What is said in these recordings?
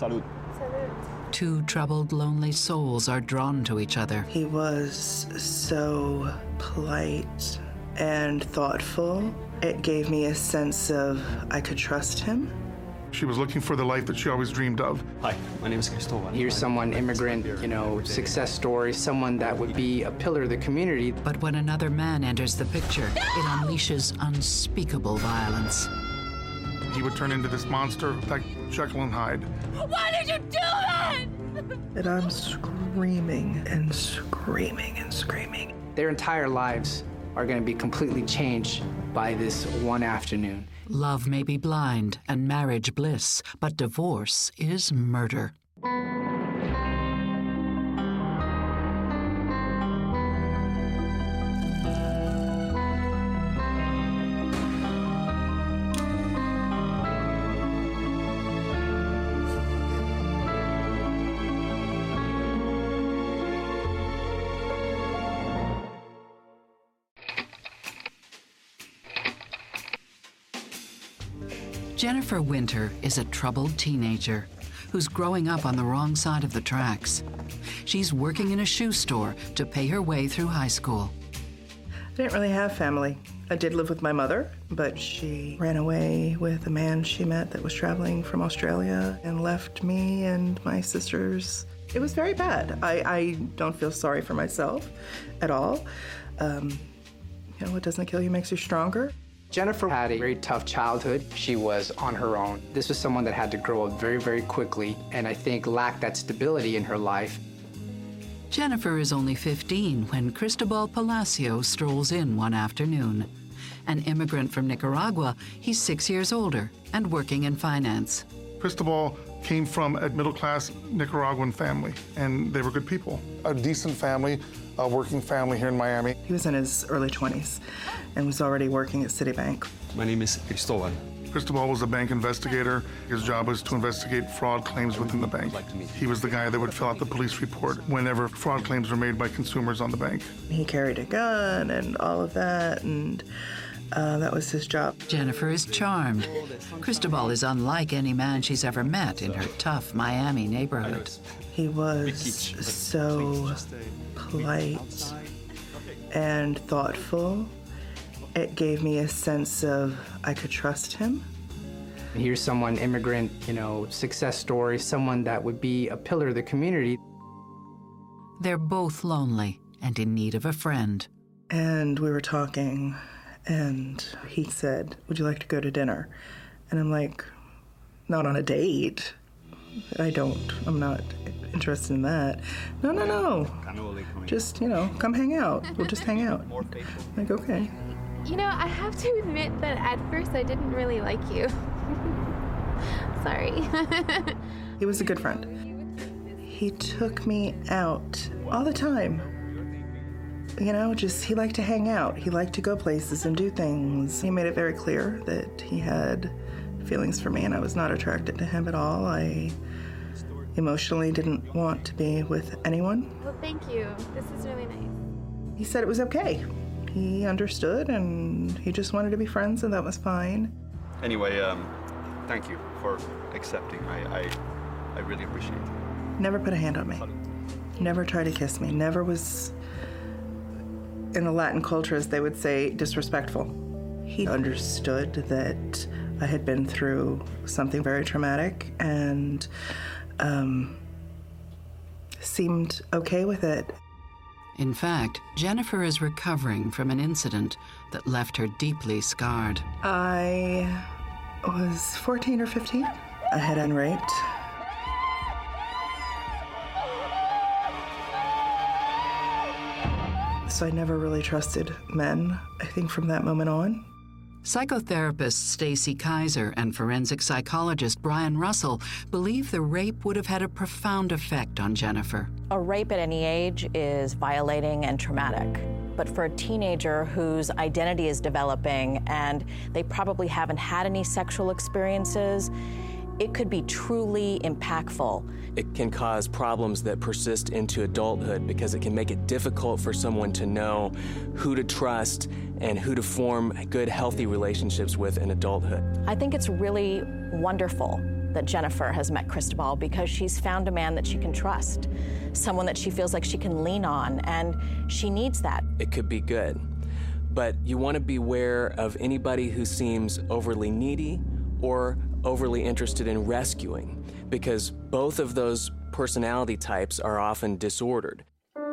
Salud. Two troubled, lonely souls are drawn to each other. He was so polite and thoughtful. It gave me a sense of I could trust him. She was looking for the life that she always dreamed of. Hi, my name is Cristobal. Here's someone, immigrant, success story, someone that would be a pillar of the community. But when another man enters the picture, it unleashes unspeakable violence. He would turn into this monster like Jekyll and Hyde. Why did you do that? And I'm screaming and screaming and screaming. Their entire lives are going to be completely changed by this one afternoon. Love may be blind and marriage bliss, but divorce is murder. Jennifer Winter is a troubled teenager who's growing up on the wrong side of the tracks. She's working in a shoe store to pay her way through high school. I didn't really have family. I did live with my mother, but she ran away with a man she met that was traveling from Australia and left me and my sisters. It was very bad. I don't feel sorry for myself at all. What doesn't kill you makes you stronger. Jennifer had a very tough childhood. She was on her own. This was someone that had to grow up very, very quickly, and I think lacked that stability in her life. Jennifer is only 15 when Cristobal Palacio strolls in one afternoon. An immigrant from Nicaragua, he's 6 years older and working in finance. Cristobal came from a middle-class Nicaraguan family, and they were good people. A decent family, a working family here in Miami. He was in his early 20s and was already working at Citibank. My name is Cristobal. Cristobal was a bank investigator. His job was to investigate fraud claims within the bank. He was the guy that would fill out the police report whenever fraud claims were made by consumers on the bank. He carried a gun and all of that, and that was his job. Jennifer is charmed. Cristobal is unlike any man she's ever met in her tough Miami neighborhood. He was so polite and thoughtful. It gave me a sense of I could trust him. Here's someone, immigrant, success story, someone that would be a pillar of the community. They're both lonely and in need of a friend. And we were talking, and he said, "Would you like to go to dinner?" And I'm like, "Not on a date. I'm not interested in that." No. Just, come hang out. We'll just hang out. I'm like, okay. I have to admit that at first I didn't really like you. Sorry. He was a good friend. He took me out all the time. He liked to hang out. He liked to go places and do things. He made it very clear that he had feelings for me and I was not attracted to him at all. I emotionally didn't want to be with anyone. Well, thank you. This is really nice. He said it was okay. He understood and he just wanted to be friends and that was fine. Anyway, thank you for accepting. I really appreciate it. Never put a hand on me. Never tried to kiss me. Never was, in the Latin culture, as they would say, disrespectful. He understood that I had been through something very traumatic and seemed okay with it. In fact, Jennifer is recovering from an incident that left her deeply scarred. I was 14 or 15. I had been raped. So I never really trusted men, I think, from that moment on. Psychotherapist Stacy Kaiser and forensic psychologist Brian Russell believe the rape would have had a profound effect on Jennifer. A rape at any age is violating and traumatic. But for a teenager whose identity is developing and they probably haven't had any sexual experiences, it could be truly impactful. It can cause problems that persist into adulthood because it can make it difficult for someone to know who to trust and who to form good, healthy relationships with in adulthood. I think it's really wonderful that Jennifer has met Cristobal because she's found a man that she can trust, someone that she feels like she can lean on, and she needs that. It could be good, but you want to beware of anybody who seems overly needy or overly interested in rescuing, because both of those personality types are often disordered.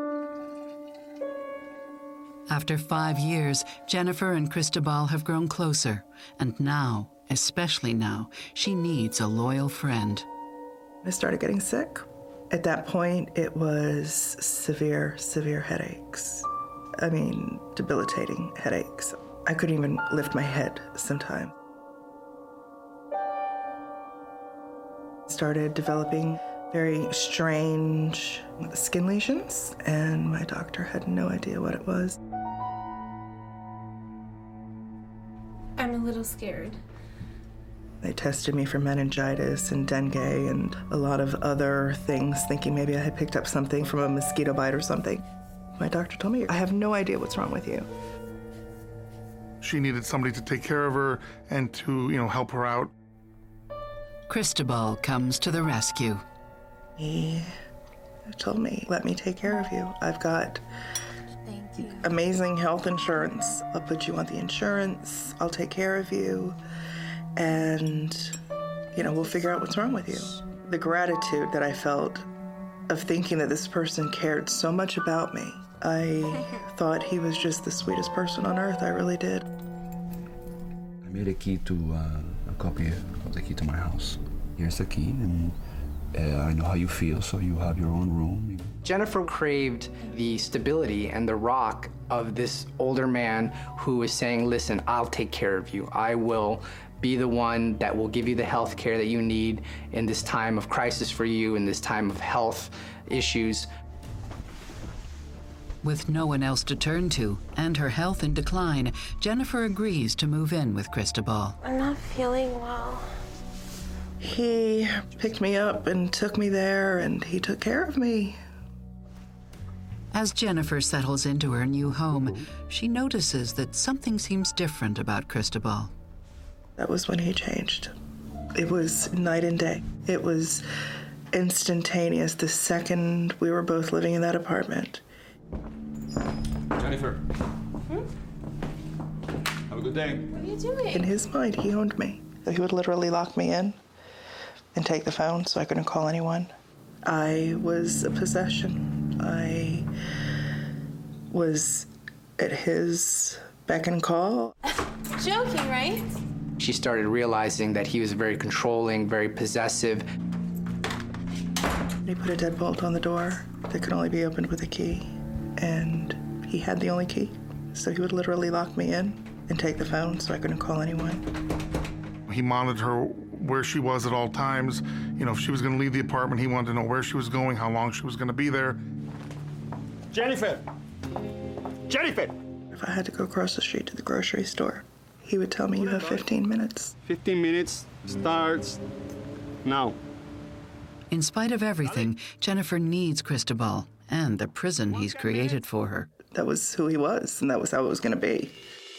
After 5 years, Jennifer and Cristobal have grown closer, and now, especially now, she needs a loyal friend. I started getting sick. At that point, it was severe, severe headaches. I mean, debilitating headaches. I couldn't even lift my head sometimes. Started developing very strange skin lesions, and my doctor had no idea what it was. I'm a little scared. They tested me for meningitis and dengue and a lot of other things, thinking maybe I had picked up something from a mosquito bite or something. My doctor told me, I have no idea what's wrong with you. She needed somebody to take care of her and to, help her out. Cristobal comes to the rescue. He told me, let me take care of you. I've got amazing health insurance. I'll put you on the insurance. I'll take care of you. And, we'll figure out what's wrong with you. The gratitude that I felt of thinking that this person cared so much about me. I thought he was just the sweetest person on earth. I really did. I made a key to a copy of the key to my house. Here's the key, and I know how you feel, so you have your own room. Jennifer craved the stability and the rock of this older man who was saying, listen, I'll take care of you. I will be the one that will give you the health care that you need in this time of crisis for you, in this time of health issues. With no one else to turn to and her health in decline, Jennifer agrees to move in with Cristobal. I'm not feeling well. He picked me up and took me there, and he took care of me. As Jennifer settles into her new home, she notices that something seems different about Cristobal. That was when he changed. It was night and day. It was instantaneous the second we were both living in that apartment. Jennifer. Have a good day. What are you doing? In his mind, he owned me. So he would literally lock me in and take the phone so I couldn't call anyone. I was a possession. I was at his beck and call. Joking, right? She started realizing that he was very controlling, very possessive. He put a deadbolt on the door that could only be opened with a key, and he had the only key. So he would literally lock me in and take the phone so I couldn't call anyone. He monitored her where she was at all times. If she was going to leave the apartment, he wanted to know where she was going, how long she was going to be there. Jennifer! Jennifer! If I had to go across the street to the grocery store, he would tell me, you have 15 minutes. 15 minutes starts now. In spite of everything, Jennifer needs Cristobal and the prison he's created for her. That was who he was, and that was how it was going to be.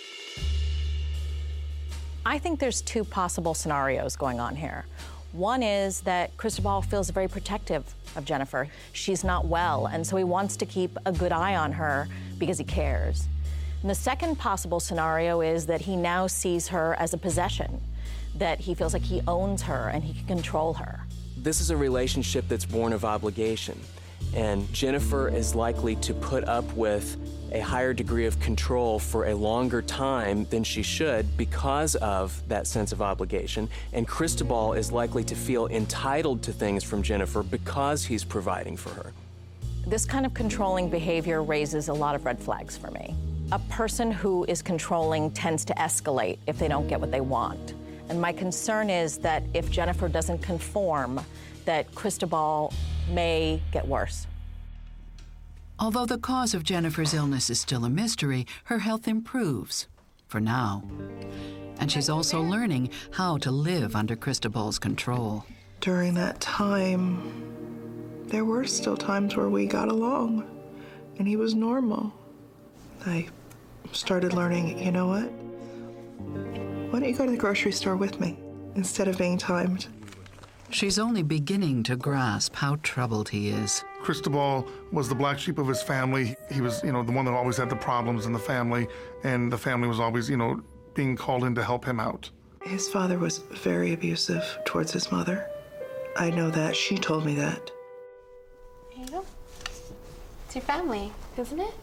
I think there's two possible scenarios going on here. One is that Cristobal feels very protective of Jennifer. She's not well, and so he wants to keep a good eye on her because he cares. And the second possible scenario is that he now sees her as a possession, that he feels like he owns her and he can control her. This is a relationship that's born of obligation, and Jennifer is likely to put up with a higher degree of control for a longer time than she should because of that sense of obligation, and Cristobal is likely to feel entitled to things from Jennifer because he's providing for her. This kind of controlling behavior raises a lot of red flags for me. A person who is controlling tends to escalate if they don't get what they want. And my concern is that if Jennifer doesn't conform, that Cristobal may get worse. Although the cause of Jennifer's illness is still a mystery, her health improves, for now. And she's also learning how to live under Cristobal's control. During that time, there were still times where we got along, and he was normal. I started learning, you know what? Why don't you go to the grocery store with me instead of being timed? She's only beginning to grasp how troubled he is. Cristobal was the black sheep of his family. He was, the one that always had the problems in the family, and the family was always, being called in to help him out. His father was very abusive towards his mother. I know that. She told me that. Here you go. It's your family, isn't it?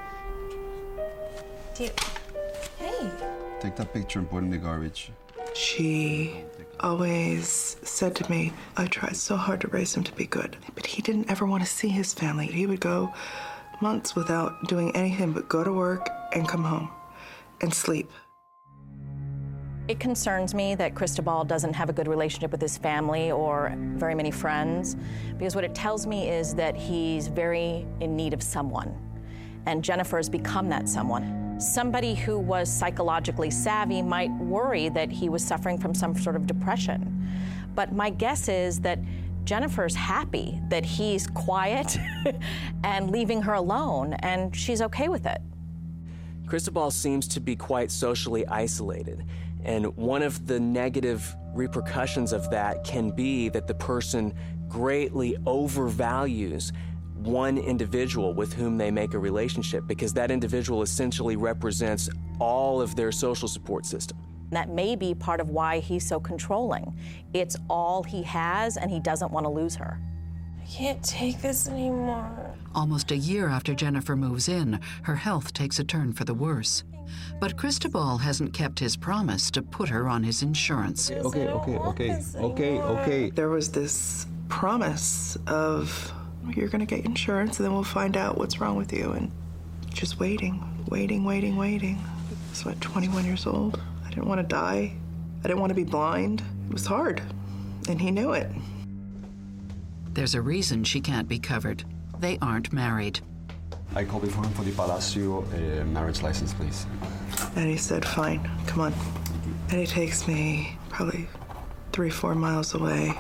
Hey. Take that picture and put it in the garbage. She always said to me, I tried so hard to raise him to be good, but he didn't ever want to see his family. He would go months without doing anything but go to work and come home and sleep. It concerns me that Cristobal doesn't have a good relationship with his family or very many friends, because what it tells me is that he's very in need of someone, and Jennifer has become that someone. Somebody who was psychologically savvy might worry that he was suffering from some sort of depression. But my guess is that Jennifer's happy that he's quiet and leaving her alone, and she's okay with it. Cristobal seems to be quite socially isolated, and one of the negative repercussions of that can be that the person greatly overvalues one individual with whom they make a relationship, because that individual essentially represents all of their social support system. That may be part of why he's so controlling. It's all he has, and he doesn't want to lose her. I can't take this anymore. Almost a year after Jennifer moves in, her health takes a turn for the worse. But Cristobal hasn't kept his promise to put her on his insurance. Okay. There was this promise of, you're going to get insurance and then we'll find out what's wrong with you. And just waiting. So at 21 years old, I didn't want to die. I didn't want to be blind. It was hard, and he knew it. There's a reason she can't be covered. They aren't married. I copied for him for the Palacio marriage license, please. And he said, fine, come on. And he takes me probably 3-4 miles away.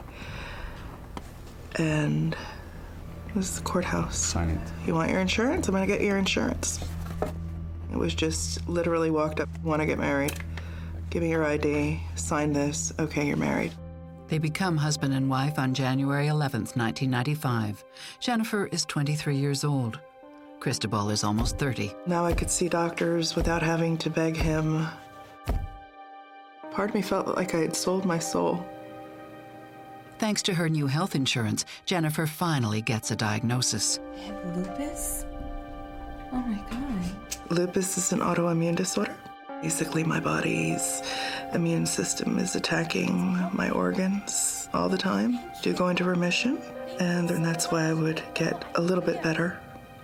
And this is the courthouse. Sign it. You want your insurance? I'm gonna get your insurance. It was just literally walked up, want to get married. Give me your ID, sign this, okay, you're married. They become husband and wife on January 11th, 1995. Jennifer is 23 years old. Cristobal is almost 30. Now I could see doctors without having to beg him. Part of me felt like I had sold my soul. Thanks to her new health insurance, Jennifer finally gets a diagnosis. I have lupus? Oh my God. Lupus is an autoimmune disorder. Basically, my body's immune system is attacking my organs all the time. Do go into remission, and that's why I would get a little bit better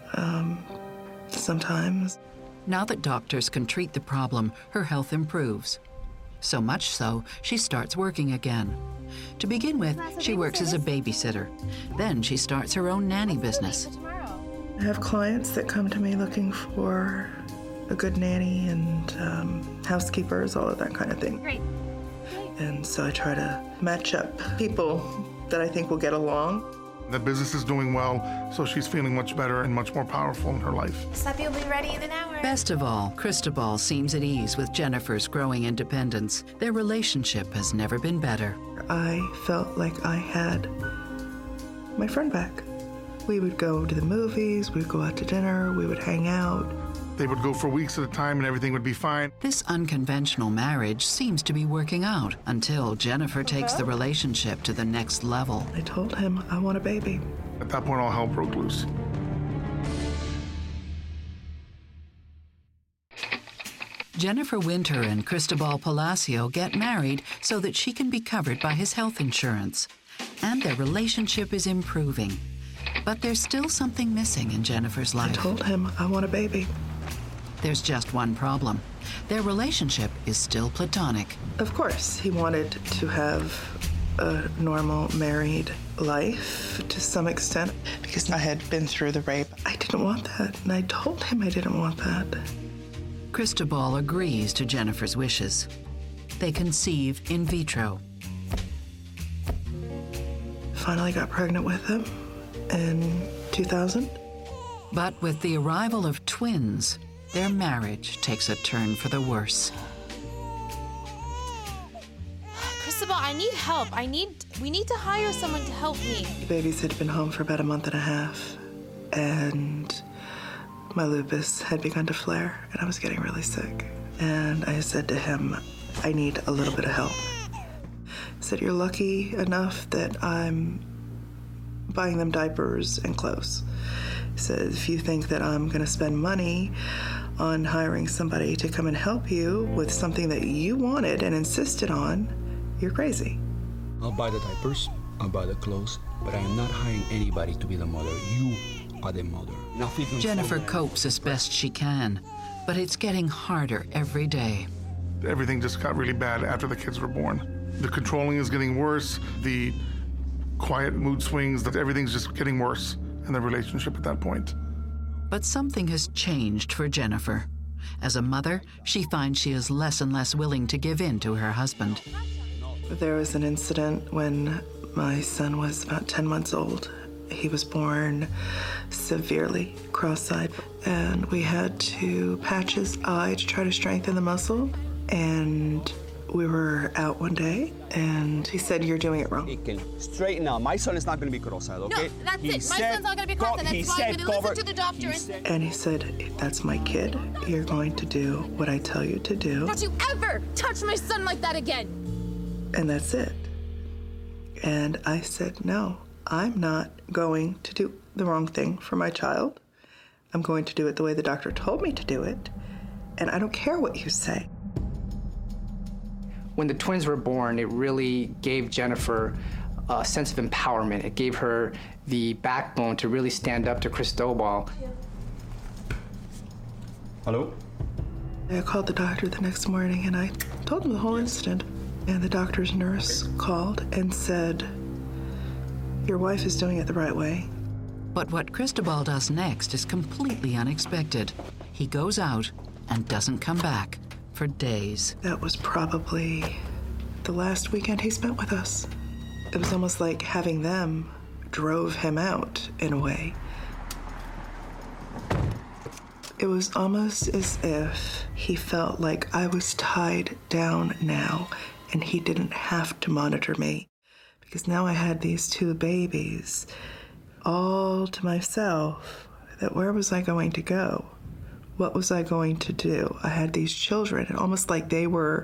sometimes. Now that doctors can treat the problem, her health improves. So much so, she starts working again. To begin with, she works as a babysitter. Then she starts her own nanny business. I have clients that come to me looking for a good nanny and housekeepers, all of that kind of thing. Great. And so I try to match up people that I think will get along. The business is doing well, so she's feeling much better and much more powerful in her life. Slappy will be ready in an hour. Best of all, Cristobal seems at ease with Jennifer's growing independence. Their relationship has never been better. I felt like I had my friend back. We would go to the movies, we would go out to dinner, we would hang out. They would go for weeks at a time and everything would be fine. This unconventional marriage seems to be working out until Jennifer takes the relationship to the next level. I told him I want a baby. At that point, all hell broke loose. Jennifer Winter and Cristobal Palacio get married so that she can be covered by his health insurance. And their relationship is improving. But there's still something missing in Jennifer's life. I told him I want a baby. There's just one problem. Their relationship is still platonic. Of course, he wanted to have a normal married life to some extent because I had been through the rape. I didn't want that, and I told him I didn't want that. Cristobal agrees to Jennifer's wishes. They conceive in vitro. Finally got pregnant with him in 2000. But with the arrival of twins, their marriage takes a turn for the worse. Cristobal, I need help. I need We need to hire someone to help me. The babies had been home for about a month and a half, and my lupus had begun to flare, and I was getting really sick. And I said to him, I need a little bit of help. I said, you're lucky enough that I'm buying them diapers and clothes. He said, if you think that I'm gonna spend money on hiring somebody to come and help you with something that you wanted and insisted on, you're crazy. I'll buy the diapers, I'll buy the clothes, but I am not hiring anybody to be the mother. You are the mother. Jennifer copes as best she can, but it's getting harder every day. Everything just got really bad after the kids were born. The controlling is getting worse, the quiet mood swings, that everything's just getting worse in the relationship at that point. But something has changed for Jennifer. As a mother, she finds she is less and less willing to give in to her husband. There was an incident when my son was about 10 months old. He was born severely cross-eyed, and we had to patch his eye to try to strengthen the muscle. And we were out one day, and he said, you're doing it wrong. Straighten out. My son is not going to be cross-eyed, okay? No, that's it. My son's not going to be cross-eyed. That's why I'm going to listen to the doctor. And he said, if that's my kid, you're going to do what I tell you to do. Don't you ever touch my son like that again. And that's it. And I said, no, I'm not going to do the wrong thing for my child. I'm going to do it the way the doctor told me to do it. And I don't care what you say. When the twins were born, it really gave Jennifer a sense of empowerment. It gave her the backbone to really stand up to Cristobal. Hello? I called the doctor the next morning and I told him the whole incident. And the doctor's nurse called and said, your wife is doing it the right way. But what Cristobal does next is completely unexpected. He goes out and doesn't come back for days. That was probably the last weekend he spent with us. It was almost like having them drove him out in a way. It was almost as if he felt like I was tied down now and he didn't have to monitor me, because now I had these two babies all to myself. That where was I going to go? What was I going to do? I had these children, and almost like they were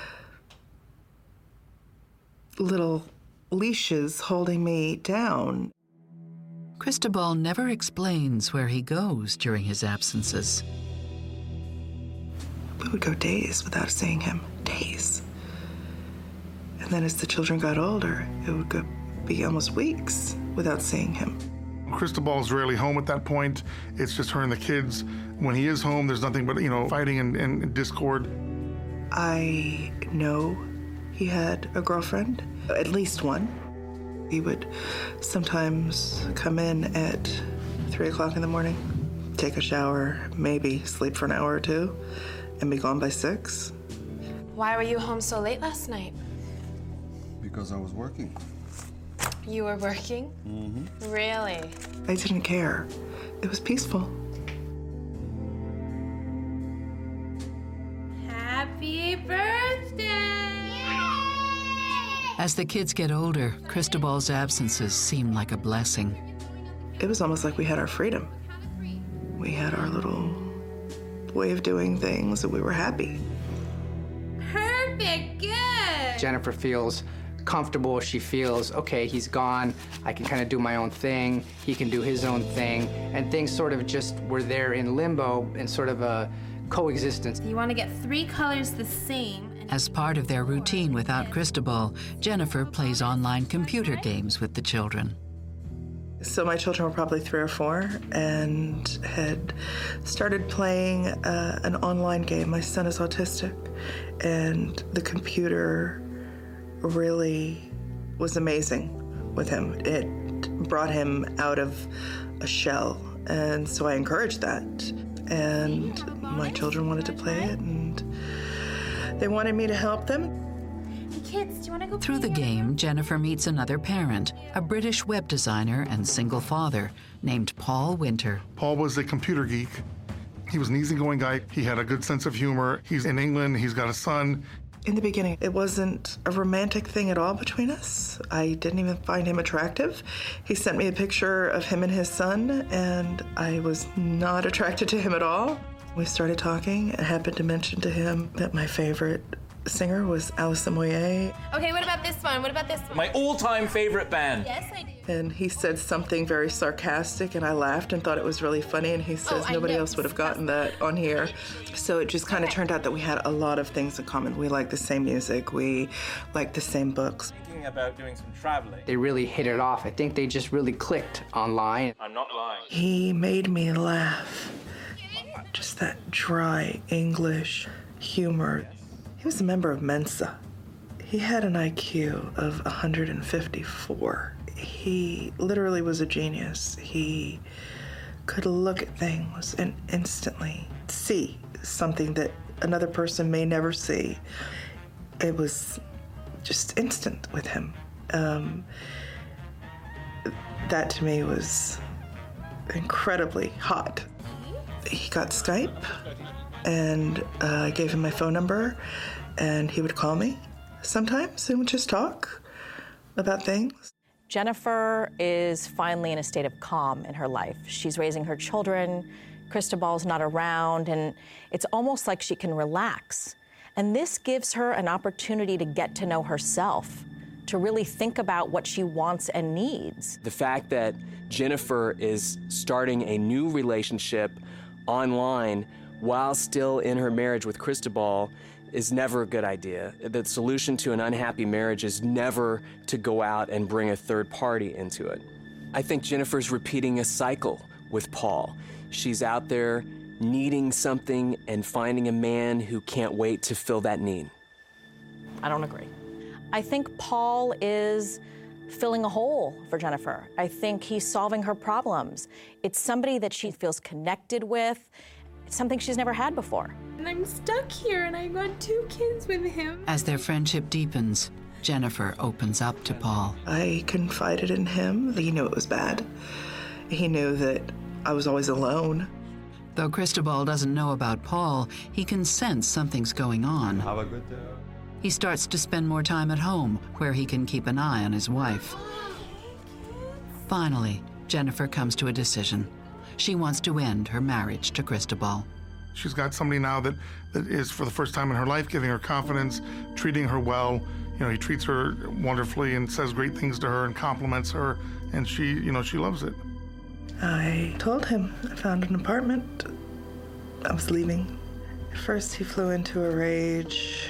little leashes holding me down. Cristobal never explains where he goes during his absences. We would go days without seeing him, days. And then as the children got older, it would be almost weeks without seeing him. Cristobal's rarely home at that point. It's just her and the kids. When he is home, there's nothing but, fighting and discord. I know he had a girlfriend, at least one. He would sometimes come in at 3 o'clock in the morning, take a shower, maybe sleep for an hour or two, and be gone by 6. Why were you home so late last night? Because I was working. You were working? Mm-hmm. Really? I didn't care. It was peaceful. Happy birthday! As the kids get older, Cristobal's absences seem like a blessing. It was almost like we had our freedom. We had our little way of doing things, and we were happy. Perfect, good! Jennifer feels comfortable. She feels, okay, he's gone. I can kind of do my own thing. He can do his own thing. And things sort of just were there in limbo in sort of a coexistence. You want to get 3 colors the same. As part of their routine without Cristobal, Jennifer plays online computer games with the children. So my children were probably 3 or 4 and had started playing an online game. My son is autistic, and the computer really was amazing with him. It brought him out of a shell, and so I encouraged that. And my children wanted to play it, and they wanted me to help them. Kids, do you want to go Through the game, Jennifer meets another parent, a British web designer and single father named Paul Winter. Paul was a computer geek. He was an easygoing guy. He had a good sense of humor. He's in England. He's got a son. In the beginning, it wasn't a romantic thing at all between us. I didn't even find him attractive. He sent me a picture of him and his son, and I was not attracted to him at all. We started talking. I happened to mention to him that my favorite singer was Alison Moyet. Okay, what about this one? What about this one? My all-time favorite band. Yes, I do. And he said something very sarcastic, and I laughed and thought it was really funny, and he says nobody else would have gotten that on here. So it just kind of turned out that we had a lot of things in common. We like the same music. We like the same books. Thinking about doing some traveling. They really hit it off. I think they just really clicked online. I'm not lying. He made me laugh. Just that dry English humor. He was a member of Mensa. He had an IQ of 154. He literally was a genius. He could look at things and instantly see something that another person may never see. It was just instant with him. That to me was incredibly hot. He got Skype, and I gave him my phone number, and he would call me sometimes and would just talk about things. Jennifer is finally in a state of calm in her life. She's raising her children, Cristobal's not around, and it's almost like she can relax. And this gives her an opportunity to get to know herself, to really think about what she wants and needs. The fact that Jennifer is starting a new relationship online while still in her marriage with Cristobal is never a good idea. The solution to an unhappy marriage is never to go out and bring a third party into it. I think Jennifer's repeating a cycle with Paul. She's out there needing something and finding a man who can't wait to fill that need. I don't agree. I think Paul is filling a hole for Jennifer. I think he's solving her problems. It's somebody that she feels connected with. It's something she's never had before. And I'm stuck here, and I got 2 kids with him. As their friendship deepens, Jennifer opens up to Paul. I confided in him. He knew it was bad. He knew that I was always alone. Though Cristobal doesn't know about Paul, he can sense something's going on. Have a good day. He starts to spend more time at home, where he can keep an eye on his wife. Finally, Jennifer comes to a decision. She wants to end her marriage to Cristobal. She's got somebody now that is, for the first time in her life, giving her confidence, treating her well. You know, he treats her wonderfully and says great things to her and compliments her, and she loves it. I told him I found an apartment. I was leaving. At first, he flew into a rage,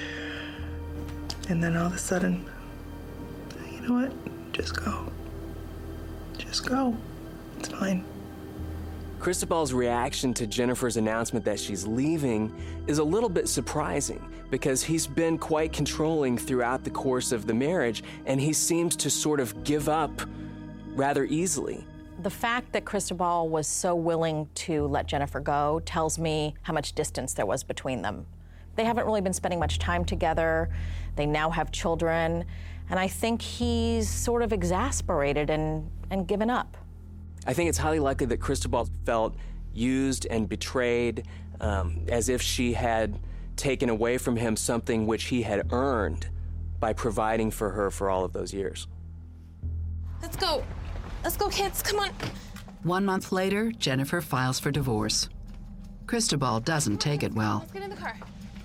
and then all of a sudden, you know what? Just go. Just go. It's fine. Cristobal's reaction to Jennifer's announcement that she's leaving is a little bit surprising because he's been quite controlling throughout the course of the marriage, and he seems to sort of give up rather easily. The fact that Cristobal was so willing to let Jennifer go tells me how much distance there was between them. They haven't really been spending much time together. They now have children, and I think he's sort of exasperated and given up. I think it's highly likely that Cristobal felt used and betrayed, as if she had taken away from him something which he had earned by providing for her for all of those years. Let's go. Let's go, kids. Come on. 1 month later, Jennifer files for divorce. Cristobal doesn't take it well. Let's get in the car.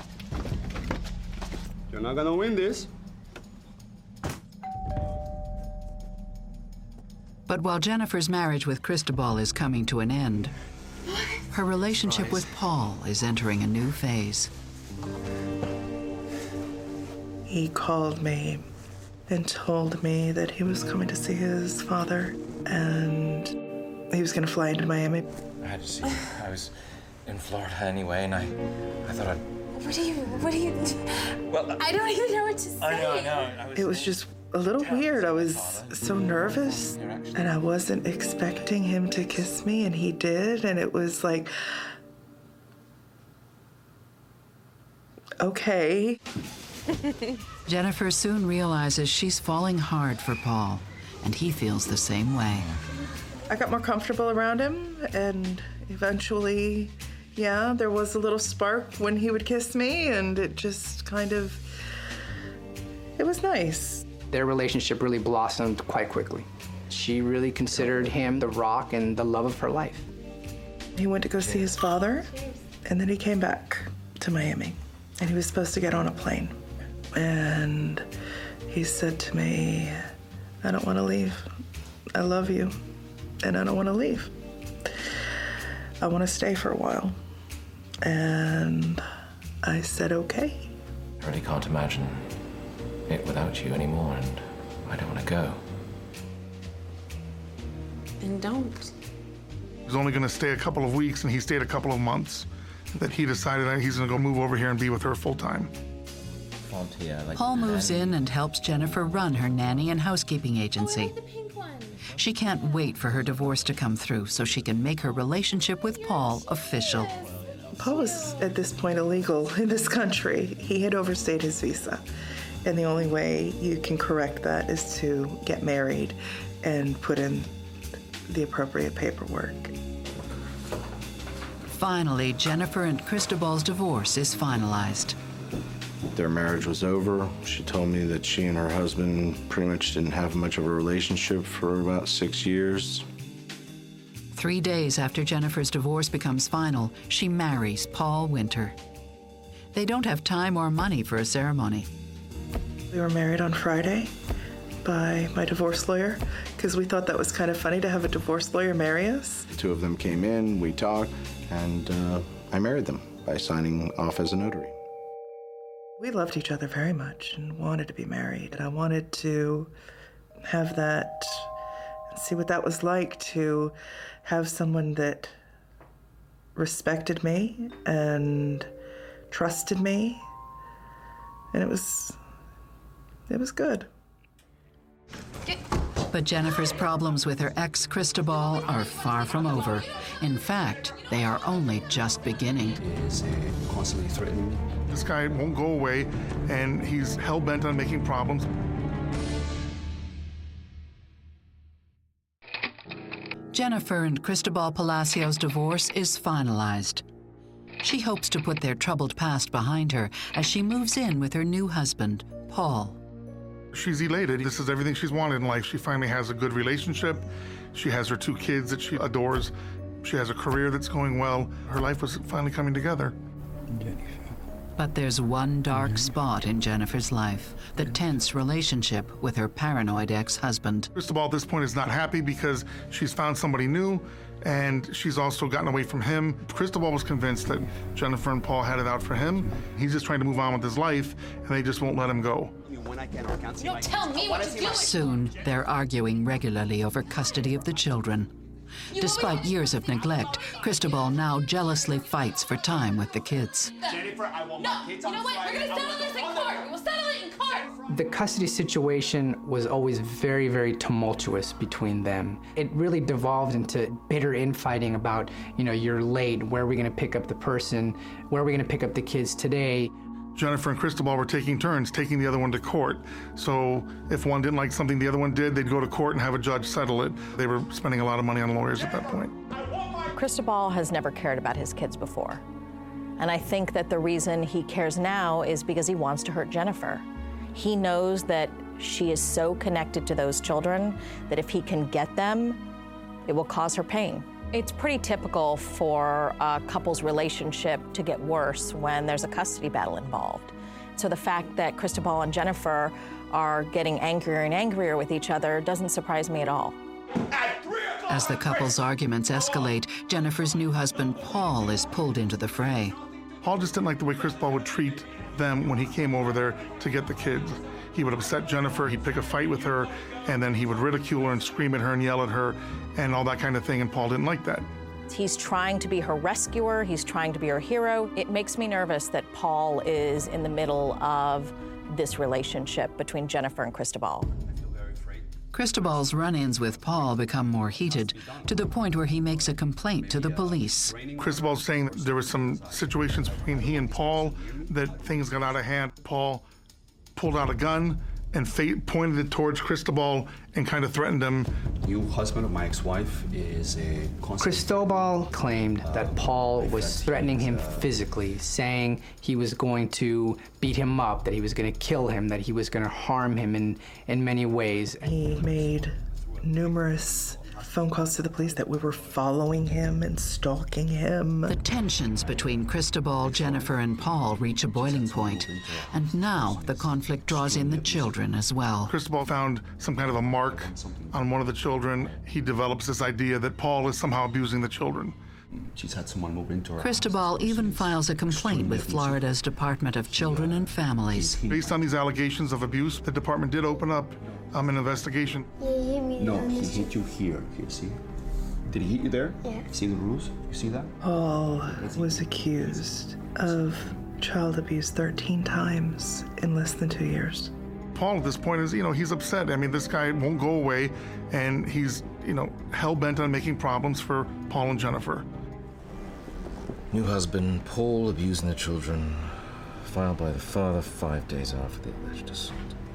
You're not gonna win this. But while Jennifer's marriage with Cristobal is coming to an end, her relationship with Paul is entering a new phase. He called me and told me that he was coming to see his father, and he was going to fly into Miami. I had to see you. I was in Florida anyway, and I thought I'd... What do you... Well, I don't even know what to say. I know. It was just a little weird. I was so nervous, and I wasn't expecting him to kiss me, and he did, and it was like, okay. Jennifer soon realizes she's falling hard for Paul, and he feels the same way. I got more comfortable around him, and eventually, yeah, there was a little spark when he would kiss me, and it just kind of It was nice. Their relationship really blossomed quite quickly. She really considered him the rock and the love of her life. He went to go see his father, and then he came back to Miami, and he was supposed to get on a plane. And he said to me, I don't want to leave. I love you, and I don't want to leave. I want to stay for a while. And I said, okay. I really can't imagine it without you anymore, and I don't want to go. Then don't. He was only going to stay a couple of weeks, and he stayed a couple of months. That he decided that he's going to go move over here and be with her full time. Paul moves in and helps Jennifer run her nanny and housekeeping agency. She can't wait for her divorce to come through so she can make her relationship with Paul official. Paul was, at this point, illegal in this country. He had overstayed his visa. And the only way you can correct that is to get married and put in the appropriate paperwork. Finally, Jennifer and Cristobal's divorce is finalized. Their marriage was over. She told me that she and her husband pretty much didn't have much of a relationship for about 6 years. 3 days after Jennifer's divorce becomes final, she marries Paul Winter. They don't have time or money for a ceremony. We were married on Friday by my divorce lawyer because we thought that was kind of funny to have a divorce lawyer marry us. The two of them came in, we talked, and I married them by signing off as a notary. We loved each other very much and wanted to be married. And I wanted to have that, see what that was like to have someone that respected me and trusted me. And it was good. But Jennifer's problems with her ex, Cristobal, are far from over. In fact, they are only just beginning. Constantly threatening me. This guy won't go away, and he's hell-bent on making problems. Jennifer and Cristobal Palacios' divorce is finalized. She hopes to put their troubled past behind her as she moves in with her new husband, Paul. She's elated. This is everything she's wanted in life. She finally has a good relationship. She has her 2 kids that she adores. She has a career that's going well. Her life was finally coming together. But there's one dark spot in Jennifer's life, the tense relationship with her paranoid ex-husband. Cristobal at this point is not happy because she's found somebody new, and she's also gotten away from him. Cristobal was convinced that Jennifer and Paul had it out for him. He's just trying to move on with his life, and they just won't let him go. Don't tell me what to do. Soon, they're arguing regularly over custody of the children. Despite years of neglect, Cristobal now jealously fights for time with the kids. Jennifer, I want my kids on the side. We're gonna settle this in court. We'll settle it in court. The custody situation was always very, very tumultuous between them. It really devolved into bitter infighting about, you're late, where are we gonna pick up the person, where are we gonna pick up the kids today? Jennifer and Cristobal were taking turns taking the other one to court. So if one didn't like something the other one did, they'd go to court and have a judge settle it. They were spending a lot of money on lawyers at that point. Cristobal has never cared about his kids before. And I think that the reason he cares now is because he wants to hurt Jennifer. He knows that she is so connected to those children that if he can get them, it will cause her pain. It's pretty typical for a couple's relationship to get worse when there's a custody battle involved. So the fact that Cristobal and Jennifer are getting angrier and angrier with each other doesn't surprise me at all. As the couple's arguments escalate, Jennifer's new husband, Paul, is pulled into the fray. Paul just didn't like the way Cristobal would treat them when he came over there to get the kids. He would upset Jennifer, he'd pick a fight with her, and then he would ridicule her and scream at her and yell at her and all that kind of thing, and Paul didn't like that. He's trying to be her rescuer, he's trying to be her hero. It makes me nervous that Paul is in the middle of this relationship between Jennifer and Cristobal. Cristobal's run-ins with Paul become more heated, to the point where he makes a complaint to the police. Cristobal's saying that there were some situations between he and Paul that things got out of hand. Paul pulled out a gun and fate pointed it towards Cristobal and kind of threatened him. New husband of my ex-wife is a Cristobal claimed that Paul was threatening him physically, saying he was going to beat him up, that he was going to kill him, that he was going to harm him in many ways. He made numerous phone calls to the police that we were following him and stalking him. The tensions between Cristobal, Jennifer, and Paul reach a boiling point, and now the conflict draws in the children as well. Cristobal found some kind of a mark on one of the children. He develops this idea that Paul is somehow abusing the children. She's had someone move into her Cristobal even files a complaint with Florida's Department of Children and Families. Based on these allegations of abuse, the department did open up an investigation. No, he hit you here. Here, see? Did he hit you there? Yeah. See the bruise? You see that? Paul was accused of child abuse 13 times in less than 2 years. Paul at this point is, he's upset. I mean, this guy won't go away, and he's, hell-bent on making problems for Paul and Jennifer. New husband, Paul abusing the children. Filed by the father 5 days after the alleged assault.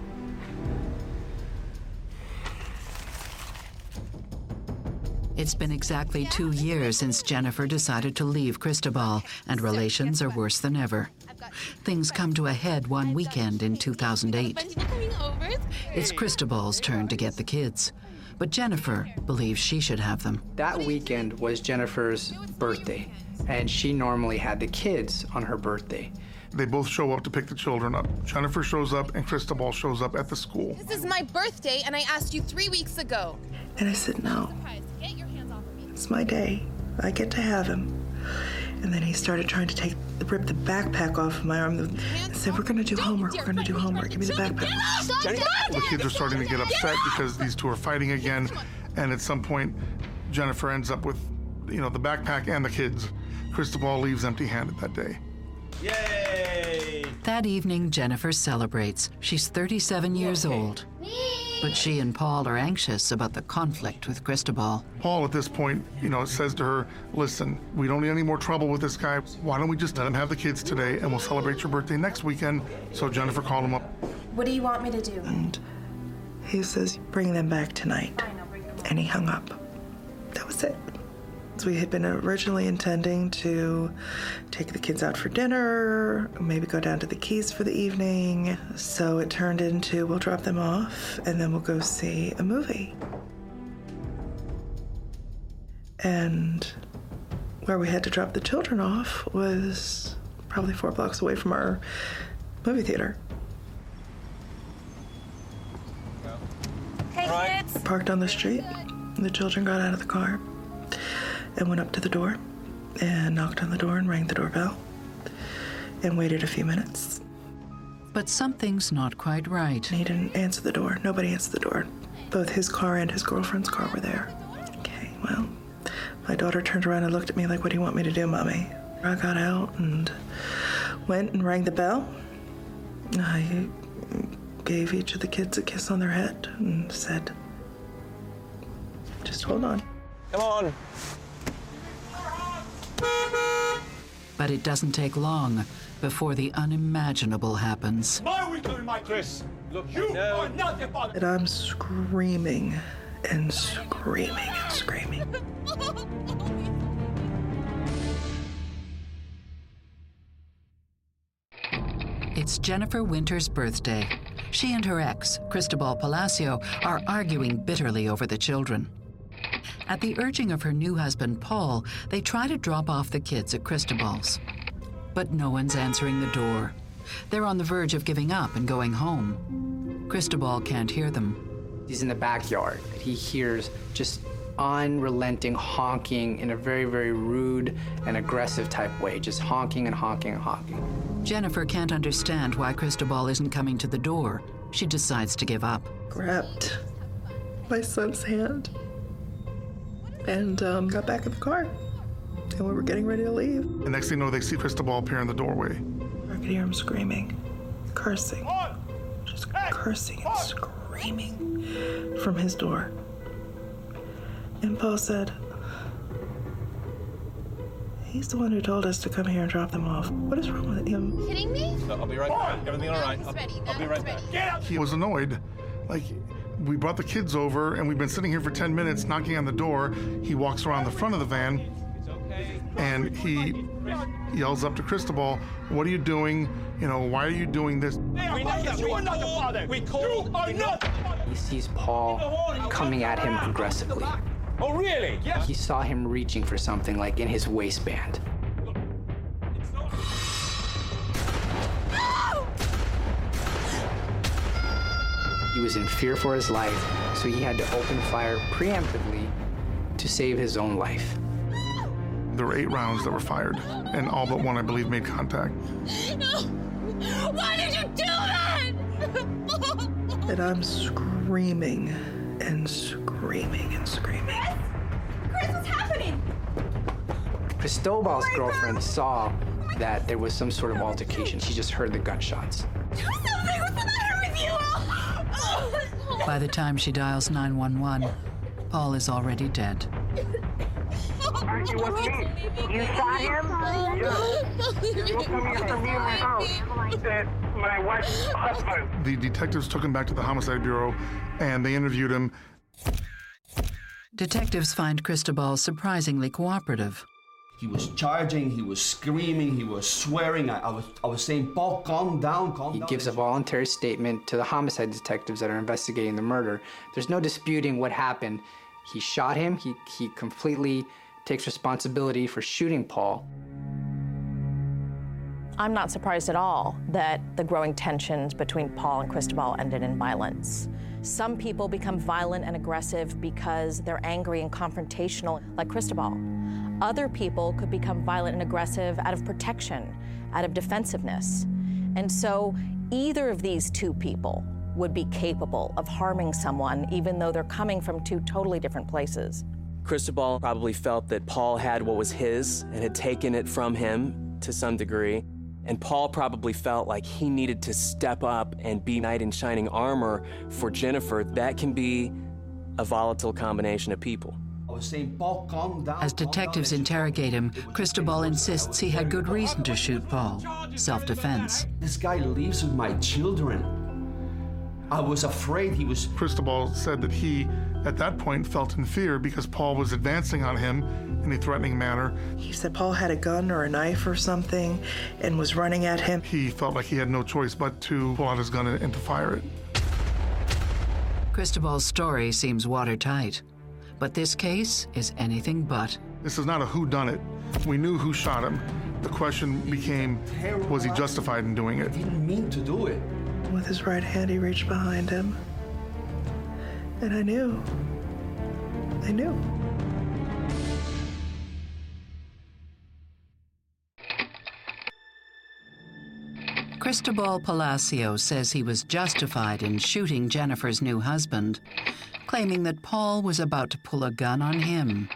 It's been exactly 2 years since Jennifer decided to leave Cristobal, and relations are worse than ever. Things come to a head one weekend in 2008. It's Cristobal's turn to get the kids, but Jennifer believes she should have them. That weekend was Jennifer's birthday, and she normally had the kids on her birthday. They both show up to pick the children up. Jennifer shows up and Cristobal shows up at the school. This is my birthday, and I asked you 3 weeks ago. And I said, no, it's my day. I get to have him. And then he started trying to rip the backpack off of my arm and said, we're going to do homework, we're going to do homework. Give me the backpack. The kids are starting to get upset because these two are fighting again. And at some point, Jennifer ends up with, the backpack and the kids. Cristobal leaves empty-handed that day. Yay! That evening, Jennifer celebrates. She's 37 years old. But she and Paul are anxious about the conflict with Cristobal. Paul, at this point, says to her, listen, we don't need any more trouble with this guy. Why don't we just let him have the kids today, and we'll celebrate your birthday next weekend? So Jennifer called him up. What do you want me to do? And he says, bring them back tonight. And he hung up. That was it. So we had been originally intending to take the kids out for dinner, maybe go down to the Keys for the evening. So it turned into we'll drop them off and then we'll go see a movie. And where we had to drop the children off was probably 4 blocks away from our movie theater. Hey, kids! Parked on the street, the children got out of the car and went up to the door and knocked on the door and rang the doorbell and waited a few minutes. But something's not quite right. He didn't answer the door. Nobody answered the door. Both his car and his girlfriend's car were there. Okay, well, my daughter turned around and looked at me like, what do you want me to do, Mommy? I got out and went and rang the bell. I gave each of the kids a kiss on their head and said, just hold on. Come on. But it doesn't take long before the unimaginable happens. Why are we doing my Chris? Look, you are not the father. And I'm screaming and screaming and screaming. It's Jennifer Winter's birthday. She and her ex, Cristobal Palacio, are arguing bitterly over the children. At the urging of her new husband, Paul, they try to drop off the kids at Cristobal's. But no one's answering the door. They're on the verge of giving up and going home. Cristobal can't hear them. He's in the backyard. He hears just unrelenting honking in a very, very rude and aggressive type way, just honking and honking and honking. Jennifer can't understand why Cristobal isn't coming to the door. She decides to give up. Grabbed my son's hand and got back in the car. And we were getting ready to leave. The next thing you know, they see Cristobal appear in the doorway. I could hear him screaming, cursing, just cursing and screaming from his door. And Paul said, He's the one who told us to come here and drop them off. What is wrong with him? Kidding me? I'll be right back. Everything all right? I'll be right back. Get out! He was annoyed. Like, we brought the kids over, and we've been sitting here for 10 minutes knocking on the door. He walks around the front of the van, and he yells up to Cristobal, "What are you doing? You know, why are you doing this?" We know that you are not the father. We called. You are not the father. He sees Paul coming at him aggressively. Oh, really? Yes. He saw him reaching for something like in his waistband. He was in fear for his life, so he had to open fire preemptively to save his own life. There were 8 rounds that were fired, and all but one, I believe, made contact. No! Why did you do that? And I'm screaming and screaming and screaming. Chris, what's happening? Cristobal's girlfriend saw that there was some sort of altercation. She just heard the gunshots. Do something! What's the matter with you? By the time she dials 911, Paul is already dead. Archie, what's me? You shot him? You come here to me in my house. My wife's husband. The detectives took him back to the Homicide Bureau, and they interviewed him. Detectives find Cristobal surprisingly cooperative. He was charging, he was screaming, he was swearing. I was saying, Paul, calm down, calm down. He gives a voluntary statement to the homicide detectives that are investigating the murder. There's no disputing what happened. He shot him. He completely takes responsibility for shooting Paul. I'm not surprised at all that the growing tensions between Paul and Cristobal ended in violence. Some people become violent and aggressive because they're angry and confrontational, like Cristobal. Other people could become violent and aggressive out of protection, out of defensiveness. And so either of these two people would be capable of harming someone, even though they're coming from two totally different places. Cristobal probably felt that Paul had what was his and had taken it from him to some degree. And Paul probably felt like he needed to step up and be knight in shining armor for Jennifer. That can be a volatile combination of people. I was saying, Paul, calm down. As detectives interrogate him, Cristobal insists he had good reason to shoot Paul. Self-defense. This guy lives with my children. I was afraid he was... Cristobal said that he, at that point, felt in fear because Paul was advancing on him in a threatening manner. He said Paul had a gun or a knife or something and was running at him. He felt like he had no choice but to pull out his gun and to fire it. Cristobal's story seems watertight, but this case is anything but. This is not a whodunit. We knew who shot him. The question became, was he justified in doing it? He didn't mean to do it. With his right hand, he reached behind him. And I knew. I knew. Cristobal Palacio says he was justified in shooting Jennifer's new husband, claiming that Paul was about to pull a gun on him.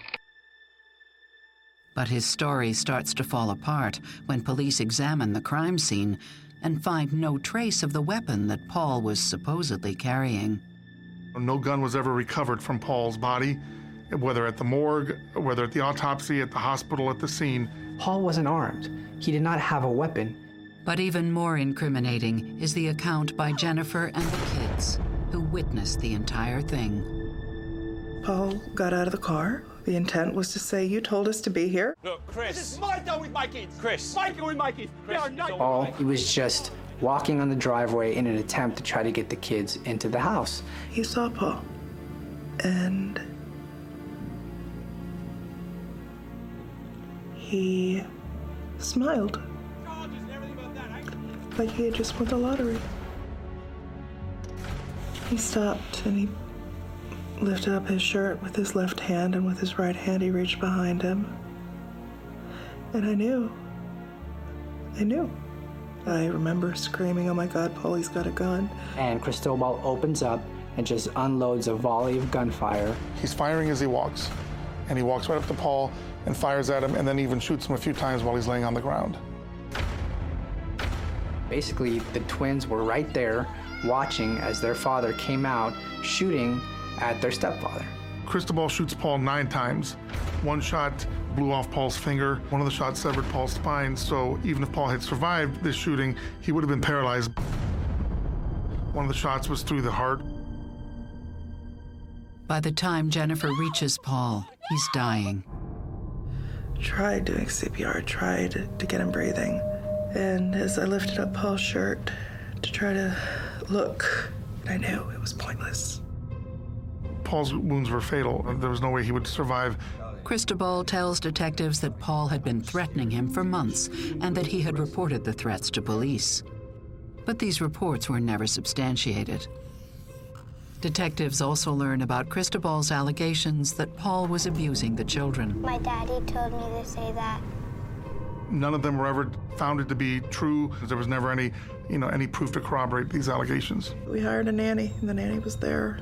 But his story starts to fall apart when police examine the crime scene and find no trace of the weapon that Paul was supposedly carrying. No gun was ever recovered from Paul's body, whether at the morgue, whether at the autopsy, at the hospital, at the scene. Paul wasn't armed. He did not have a weapon. But even more incriminating is the account by Jennifer and the kids, who witnessed the entire thing. Paul got out of the car. The intent was to say, you told us to be here. Look, Chris. This is my done with my kids. Chris. My done with my kids. They are not. Paul, he was just walking on the driveway in an attempt to try to get the kids into the house. He saw Paul, and he smiled. Like he had just won the lottery. He stopped and he lifted up his shirt with his left hand, and with his right hand he reached behind him. And I knew. I remember screaming, oh my God, Paulie's got a gun. And Cristobal opens up and just unloads a volley of gunfire. He's firing as he walks, and he walks right up to Paul and fires at him, and then even shoots him a few times while he's laying on the ground. Basically, the twins were right there watching as their father came out shooting at their stepfather. Cristobal shoots Paul 9 times. One shot blew off Paul's finger. One of the shots severed Paul's spine, so even if Paul had survived this shooting, he would have been paralyzed. One of the shots was through the heart. By the time Jennifer reaches Paul, he's dying. Tried doing CPR, tried to get him breathing. And as I lifted up Paul's shirt to try to look, I knew it was pointless. Paul's wounds were fatal. There was no way he would survive. Cristobal tells detectives that Paul had been threatening him for months and that he had reported the threats to police. But these reports were never substantiated. Detectives also learn about Cristobal's allegations that Paul was abusing the children. My daddy told me to say that. None of them were ever found to be true. There was never any proof to corroborate these allegations. We hired a nanny, and the nanny was there.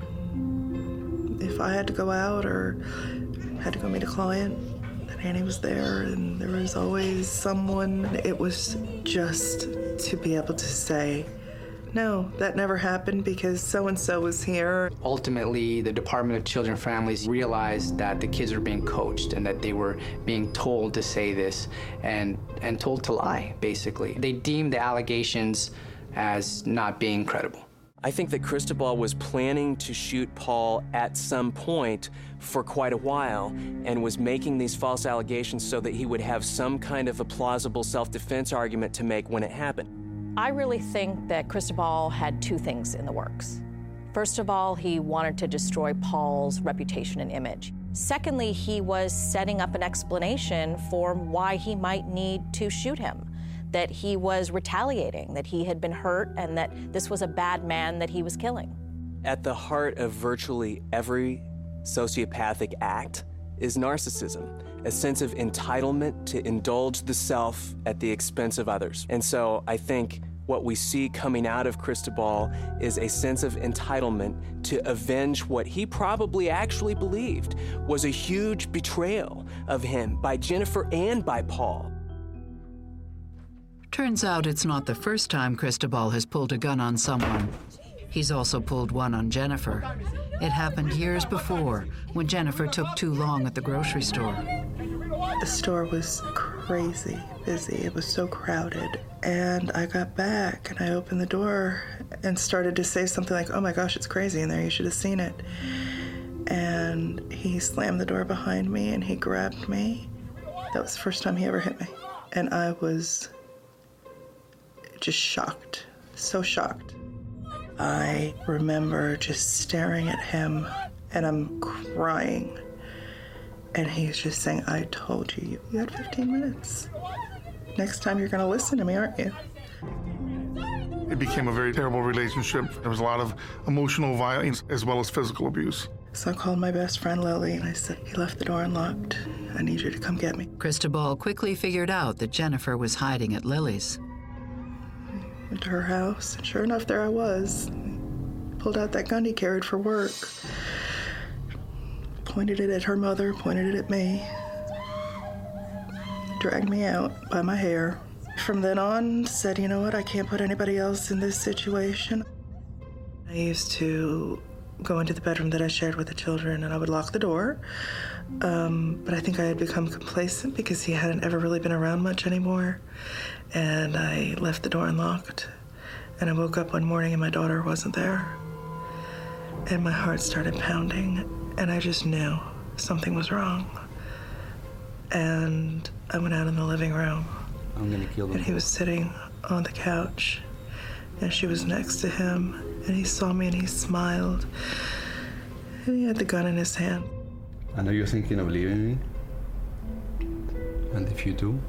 If I had to go out or had to go meet a client, the nanny was there, and there was always someone. It was just to be able to say, no, that never happened because so-and-so was here. Ultimately, the Department of Children and Families realized that the kids were being coached and that they were being told to say this and told to lie, basically. They deemed the allegations as not being credible. I think that Cristobal was planning to shoot Paul at some point for quite a while and was making these false allegations so that he would have some kind of a plausible self-defense argument to make when it happened. I really think that Cristobal had 2 things in the works. First of all, he wanted to destroy Paul's reputation and image. Secondly, he was setting up an explanation for why he might need to shoot him, that he was retaliating, that he had been hurt, and that this was a bad man that he was killing. At the heart of virtually every sociopathic act is narcissism, a sense of entitlement to indulge the self at the expense of others. And so I think what we see coming out of Cristobal is a sense of entitlement to avenge what he probably actually believed was a huge betrayal of him by Jennifer and by Paul. Turns out it's not the first time Cristobal has pulled a gun on someone. He's also pulled one on Jennifer. It happened years before, when Jennifer took too long at the grocery store. The store was crazy busy. It was so crowded. And I got back and I opened the door and started to say something like, oh my gosh, it's crazy in there. You should have seen it. And he slammed the door behind me and he grabbed me. That was the first time he ever hit me. And I was just shocked, so shocked. I remember just staring at him and I'm crying. And he's just saying, I told you, you had 15 minutes. Next time you're going to listen to me, aren't you? It became a very terrible relationship. There was a lot of emotional violence as well as physical abuse. So I called my best friend Lily and I said, he left the door unlocked. I need you to come get me. Cristobal quickly figured out that Jennifer was hiding at Lily's. Went to her house, and sure enough, there I was. Pulled out that gun he carried for work. Pointed it at her mother, pointed it at me. Dragged me out by my hair. From then on, said, you know what, I can't put anybody else in this situation. I used to go into the bedroom that I shared with the children, and I would lock the door. But I think I had become complacent because he hadn't ever really been around much anymore. And I left the door unlocked. And I woke up one morning and my daughter wasn't there. And my heart started pounding. And I just knew something was wrong. And I went out in the living room. I'm gonna kill them. And he was sitting on the couch. And she was next to him. And he saw me and he smiled. And he had the gun in his hand. I know you're thinking of leaving me. And if you do,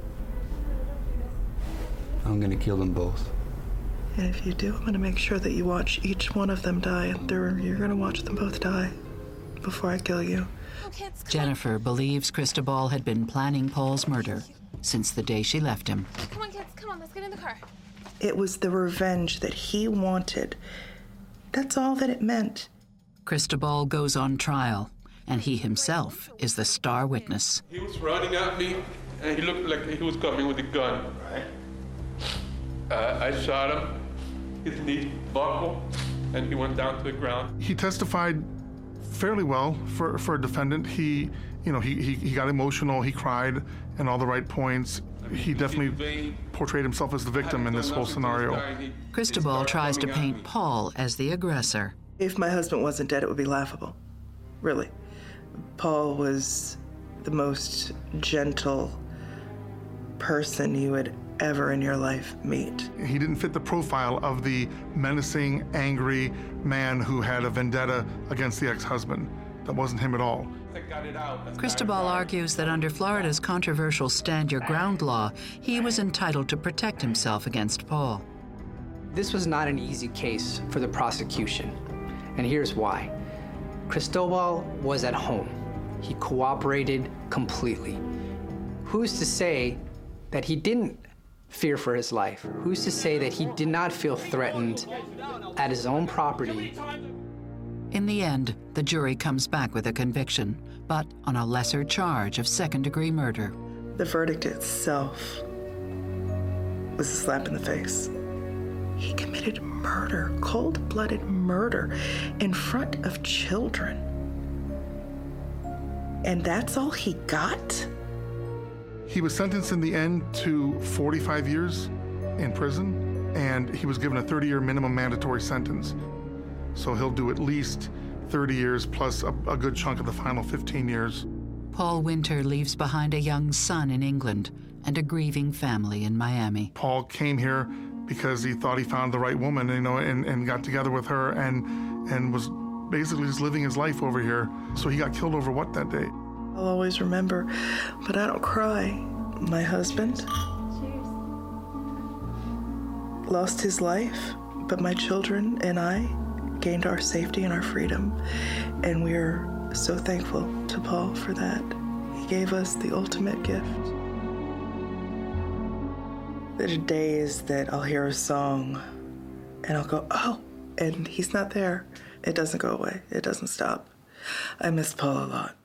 I'm gonna kill them both. And if you do, I'm gonna make sure that you watch each one of them die. And you're gonna watch them both die before I kill you. Jennifer believes Cristobal had been planning Paul's murder since the day she left him. Come on, kids, come on, let's get in the car. It was the revenge that he wanted. That's all that it meant. Cristobal goes on trial, and he himself is the star witness. He was running at me, and he looked like he was coming with a gun. I shot him. His knee buckled, and he went down to the ground. He testified fairly well for a defendant. He got emotional, he cried, and all the right points. He definitely portrayed himself as the victim in this whole scenario. Cristobal tries to paint Paul as the aggressor. If my husband wasn't dead, it would be laughable. Really. Paul was the most gentle person you would ever in your life meet. He didn't fit the profile of the menacing, angry man who had a vendetta against the ex-husband. That wasn't him at all. Cristobal argues that under Florida's controversial Stand Your Ground law, he was entitled to protect himself against Paul. This was not an easy case for the prosecution, and here's why. Cristobal was at home. He cooperated completely. Who's to say that he didn't fear for his life? Who's to say that he did not feel threatened at his own property? In the end, the jury comes back with a conviction, but on a lesser charge of second-degree murder. The verdict itself was a slap in the face. He committed murder, cold-blooded murder, in front of children. And that's all he got? He was sentenced in the end to 45 years in prison, and he was given a 30-year minimum mandatory sentence. So he'll do at least 30 years plus a good chunk of the final 15 years. Paul Winter leaves behind a young son in England and a grieving family in Miami. Paul came here because he thought he found the right woman, and got together with her and was basically just living his life over here. So he got killed over what that day? I'll always remember, but I don't cry. My husband lost his life, but my children and I gained our safety and our freedom, and we're so thankful to Paul for that. He gave us the ultimate gift. There are days that I'll hear a song and I'll go, oh, and he's not there. It doesn't go away. It doesn't stop. I miss Paul a lot.